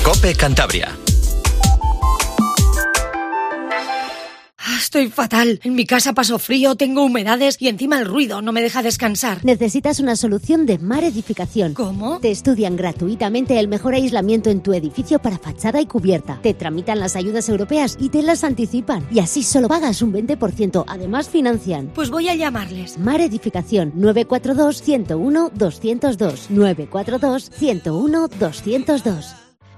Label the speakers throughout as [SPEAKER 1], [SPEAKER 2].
[SPEAKER 1] COPE Cantabria.
[SPEAKER 2] Estoy fatal. En mi casa paso frío, tengo humedades y encima el ruido no me deja descansar.
[SPEAKER 3] Necesitas una solución de Mar Edificación.
[SPEAKER 2] ¿Cómo?
[SPEAKER 3] Te estudian gratuitamente el mejor aislamiento en tu edificio para fachada y cubierta. Te tramitan las ayudas europeas y te las anticipan. Y así solo pagas un 20%. Además financian.
[SPEAKER 2] Pues voy a llamarles.
[SPEAKER 3] Mar Edificación 942-101-202. 942-101-202.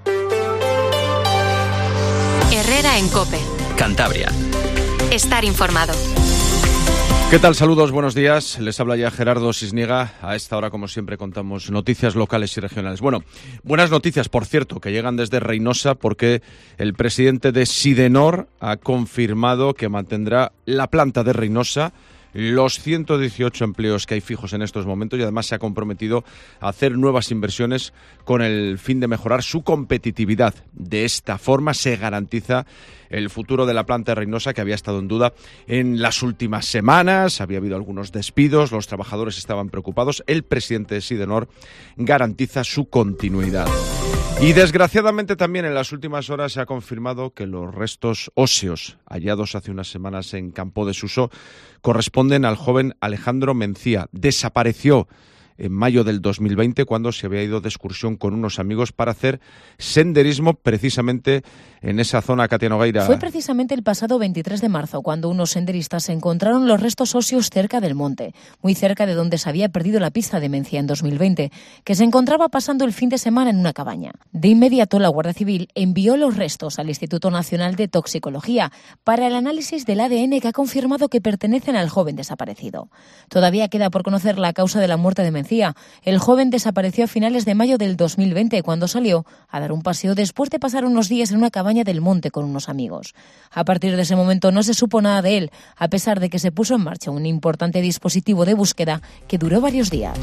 [SPEAKER 4] Herrera en COPE.
[SPEAKER 1] Cantabria.
[SPEAKER 4] Estar informado.
[SPEAKER 5] ¿Qué tal? Saludos, buenos días. Les habla ya Gerardo Sisniega. A esta hora, como siempre, contamos noticias locales y regionales. Bueno, buenas noticias, por cierto, que llegan desde Reynosa, porque el presidente de Sidenor ha confirmado que mantendrá la planta de Reynosa, los 118 empleos que hay fijos en estos momentos, y además se ha comprometido a hacer nuevas inversiones con el fin de mejorar su competitividad. De esta forma se garantiza el futuro de la planta de Reynosa, que había estado en duda en las últimas semanas. Había habido algunos despidos, los trabajadores estaban preocupados. El presidente de Sidenor garantiza su continuidad. Y desgraciadamente también en las últimas horas se ha confirmado que los restos óseos hallados hace unas semanas en Campo de Suso corresponden al joven Alejandro Mencía. Desapareció en mayo del 2020 cuando se había ido de excursión con unos amigos para hacer senderismo precisamente en esa zona, Katia Nogueira.
[SPEAKER 6] Fue precisamente el pasado 23 de marzo cuando unos senderistas encontraron los restos óseos cerca del monte, muy cerca de donde se había perdido la pista de Mencía en 2020, que se encontraba pasando el fin de semana en una cabaña. De inmediato la Guardia Civil envió los restos al Instituto Nacional de Toxicología para el análisis del ADN, que ha confirmado que pertenecen al joven desaparecido. Todavía queda por conocer la causa de la muerte de Mencía. El joven desapareció a finales de mayo del 2020 cuando salió a dar un paseo después de pasar unos días en una cabaña del monte con unos amigos. A partir de ese momento no se supo nada de él, a pesar de que se puso en marcha un importante dispositivo de búsqueda que duró varios días.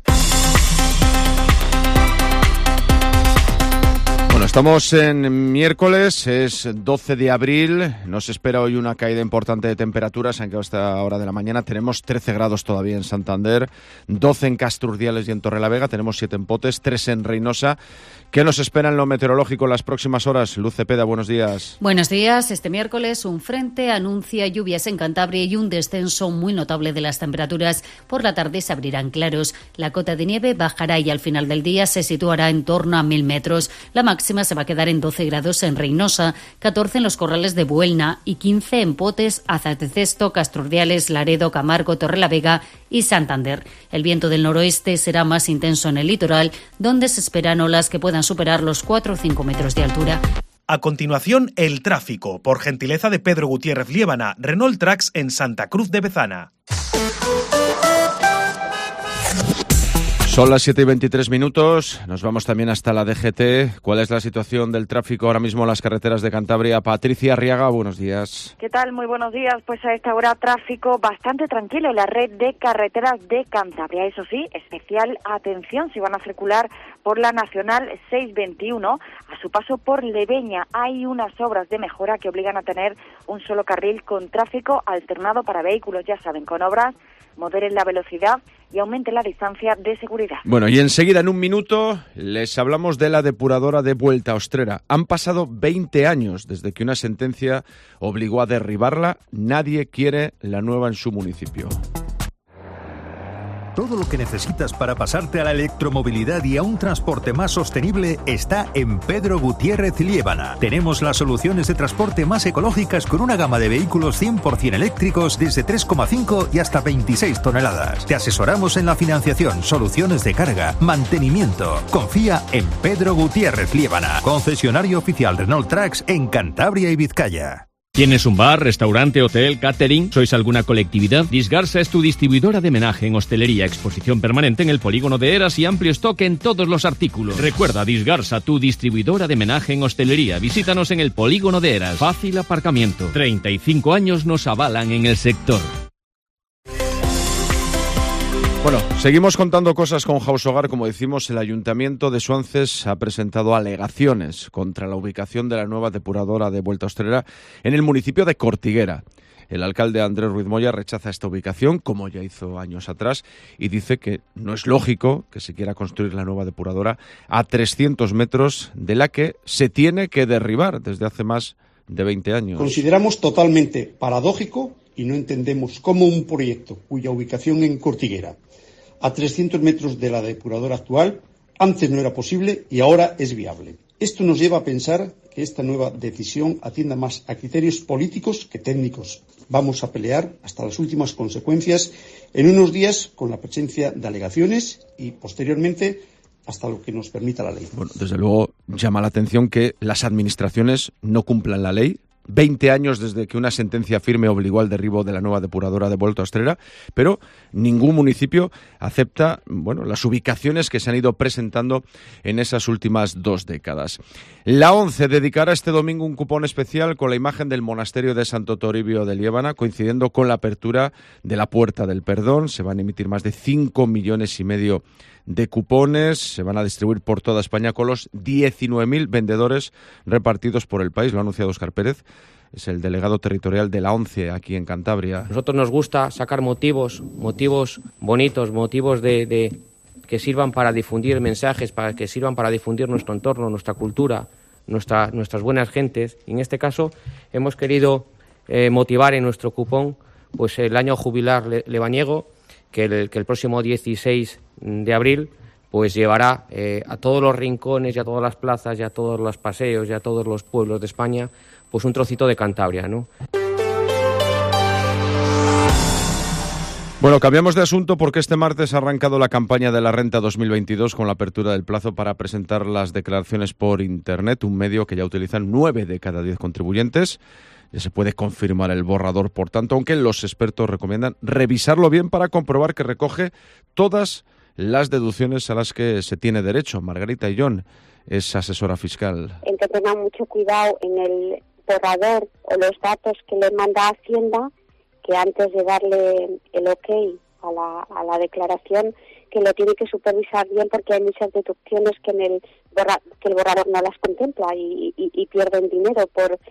[SPEAKER 5] Bueno, estamos en miércoles, es 12 de abril, nos espera hoy una caída importante de temperaturas, aunque a esta hora de la mañana tenemos 13 grados todavía en Santander, 12 en Casturdiales y en Torrelavega, tenemos 7 en Potes, 3 en Reynosa. ¿Qué nos espera en lo meteorológico en las próximas horas? Luz Cepeda, buenos días.
[SPEAKER 7] Buenos días. Este miércoles un frente anuncia lluvias en Cantabria y un descenso muy notable de las temperaturas. Por la tarde se abrirán claros. La cota de nieve bajará y al final del día se situará en torno a 1000 metros. La máxima se va a quedar en 12 grados en Reynosa, 14 en los Corrales de Buelna y 15 en Potes, Azatecesto, Casturdiales, Laredo, Camargo, Torrelavega y Santander. El viento del noroeste será más intenso en el litoral, donde se esperan olas que puedan superar los 4 o 5 metros de altura.
[SPEAKER 8] A continuación, el tráfico, por gentileza de Pedro Gutiérrez Liébana, Renault Trax en Santa Cruz de Bezana.
[SPEAKER 5] Son las 7:23, nos vamos también hasta la DGT. ¿Cuál es la situación del tráfico ahora mismo en las carreteras de Cantabria? Patricia Arriaga, buenos días.
[SPEAKER 9] ¿Qué tal? Muy buenos días. Pues a esta hora tráfico bastante tranquilo en la red de carreteras de Cantabria. Eso sí, especial atención si van a circular por la Nacional 621 a su paso por Leveña. Hay unas obras de mejora que obligan a tener un solo carril con tráfico alternado para vehículos. Ya saben, con obras moderen la velocidad y aumente la distancia de seguridad.
[SPEAKER 5] Bueno, y enseguida, en un minuto, les hablamos de la depuradora de Vueltaostrera. Han pasado 20 años desde que una sentencia obligó a derribarla. Nadie quiere la nueva en su municipio.
[SPEAKER 10] Todo lo que necesitas para pasarte a la electromovilidad y a un transporte más sostenible está en Pedro Gutiérrez Liébana. Tenemos las soluciones de transporte más ecológicas con una gama de vehículos 100% eléctricos desde 3,5 y hasta 26 toneladas. Te asesoramos en la financiación, soluciones de carga, mantenimiento. Confía en Pedro Gutiérrez Liébana, concesionario oficial Renault Trax en Cantabria y Vizcaya.
[SPEAKER 11] ¿Tienes un bar, restaurante, hotel, catering? ¿Sois alguna colectividad? Disgarsa es tu distribuidora de menaje en hostelería, exposición permanente en el polígono de Eras y amplio stock en todos los artículos. Recuerda, Disgarsa, tu distribuidora de menaje en hostelería. Visítanos en el polígono de Eras. Fácil aparcamiento. 35 años nos avalan en el sector.
[SPEAKER 5] Bueno, seguimos contando cosas con House Hogar. Como decimos, el Ayuntamiento de Suances ha presentado alegaciones contra la ubicación de la nueva depuradora de Vueltaostrera en el municipio de Cortiguera. El alcalde Andrés Ruiz Moya rechaza esta ubicación, como ya hizo años atrás, y dice que no es lógico que se quiera construir la nueva depuradora a 300 metros de la que se tiene que derribar desde hace más de 20 años.
[SPEAKER 1] Consideramos totalmente paradójico y no entendemos cómo un proyecto cuya ubicación en Cortiguera, a 300 metros de la depuradora actual, antes no era posible y ahora es viable. Esto nos lleva a pensar que esta nueva decisión atienda más a criterios políticos que técnicos. Vamos a pelear hasta las últimas consecuencias en unos días con la presencia de alegaciones y posteriormente hasta lo que nos permita la ley.
[SPEAKER 5] Bueno, desde luego llama la atención que las administraciones no cumplan la ley. 20 años desde que una sentencia firme obligó al derribo de la nueva depuradora de Volta Ostrera, pero ningún municipio acepta, las ubicaciones que se han ido presentando en esas últimas 2 décadas. La ONCE dedicará este domingo un cupón especial con la imagen del monasterio de Santo Toribio de Liébana, coincidiendo con la apertura de la Puerta del Perdón. Se van a emitir más de 5,5 millones de cupones, se van a distribuir por toda España con los 19.000 vendedores repartidos por el país. Lo ha anunciado Óscar Pérez, es el delegado territorial de la ONCE aquí en Cantabria.
[SPEAKER 12] Nosotros nos gusta sacar motivos bonitos, motivos de que sirvan para difundir mensajes, para que sirvan para difundir nuestro entorno, nuestra cultura, nuestras buenas gentes. Y en este caso hemos querido motivar en nuestro cupón pues el año jubilar lebaniego, que el próximo 16 de abril pues llevará a todos los rincones y a todas las plazas y a todos los paseos y a todos los pueblos de España pues un trocito de Cantabria, ¿no?
[SPEAKER 5] Bueno, cambiamos de asunto porque este martes ha arrancado la campaña de la Renta 2022 con la apertura del plazo para presentar las declaraciones por Internet, un medio que ya utilizan 9 de cada 10 contribuyentes. Ya se puede confirmar el borrador, por tanto, aunque los expertos recomiendan revisarlo bien para comprobar que recoge todas las deducciones a las que se tiene derecho. Margarita Illón es asesora fiscal.
[SPEAKER 13] El que tenga mucho cuidado en el borrador o los datos que le manda Hacienda, que antes de darle el ok a la declaración, que lo tiene que supervisar bien porque hay muchas deducciones que el borrador no las contempla y pierden dinero por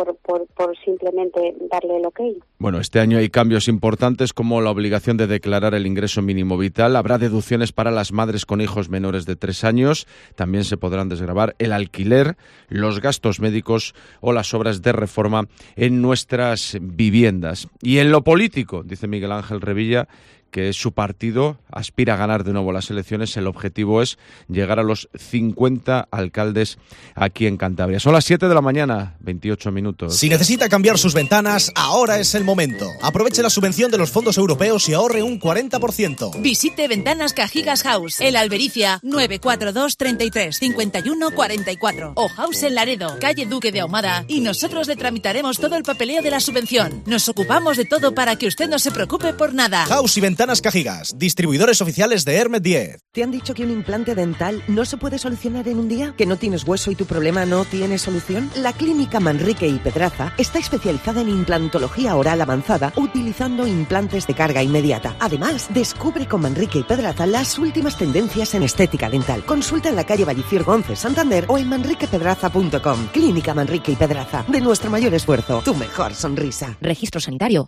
[SPEAKER 13] simplemente darle el ok.
[SPEAKER 5] Bueno, este año hay cambios importantes como la obligación de declarar el ingreso mínimo vital. Habrá deducciones para las madres con hijos menores de 3 años. También se podrán desgravar el alquiler, los gastos médicos o las obras de reforma en nuestras viviendas. Y en lo político, dice Miguel Ángel Revilla, que su partido aspira a ganar de nuevo las elecciones. El objetivo es llegar a los 50 alcaldes aquí en Cantabria. Son las 7 de la mañana, 28 minutos.
[SPEAKER 14] Si necesita cambiar sus ventanas, ahora es el momento. Aproveche la subvención de los fondos europeos y ahorre un 40%.
[SPEAKER 15] Visite Ventanas Cajigas House, El Albericia, 942 33 51 44. O House en Laredo, calle Duque de Ahumada, y nosotros le tramitaremos todo el papeleo de la subvención. Nos ocupamos de todo para que usted no se preocupe por nada.
[SPEAKER 14] House y Ventanas Cajigas, distribuidores oficiales de Hermet 10.
[SPEAKER 16] ¿Te han dicho que un implante dental no se puede solucionar en un día? ¿Que no tienes hueso y tu problema no tiene solución? La Clínica Manrique y Pedraza está especializada en implantología oral avanzada utilizando implantes de carga inmediata. Además, descubre con Manrique y Pedraza las últimas tendencias en estética dental. Consulta en la calle Vallicier Gonce, Santander, o en manriquepedraza.com. Clínica Manrique y Pedraza. De nuestro mayor esfuerzo, tu mejor sonrisa.
[SPEAKER 17] Registro sanitario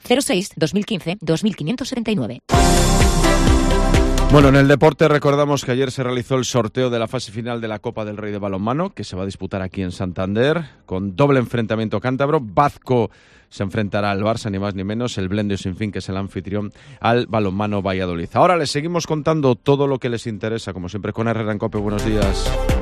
[SPEAKER 17] 06-2015-2579.
[SPEAKER 5] Bueno, en el deporte recordamos que ayer se realizó el sorteo de la fase final de la Copa del Rey de balonmano, que se va a disputar aquí en Santander, con doble enfrentamiento cántabro. Bazco se enfrentará al Barça, ni más ni menos, el Blendio Sinfín, que es el anfitrión, al balonmano Valladolid. Ahora les seguimos contando todo lo que les interesa, como siempre con Herrera en COPE. Buenos días.